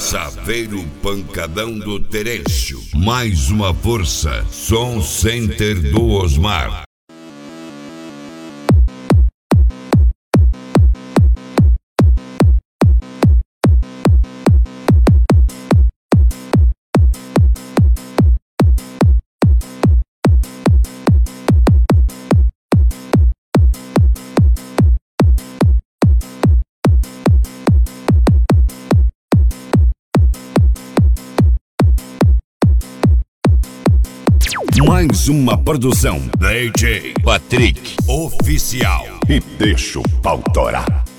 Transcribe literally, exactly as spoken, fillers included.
Saveiro Pancadão do Terêncio. Mais uma força. Som Center do Osmar. Mais uma produção D J Patrick Oficial. E deixa o pau torar.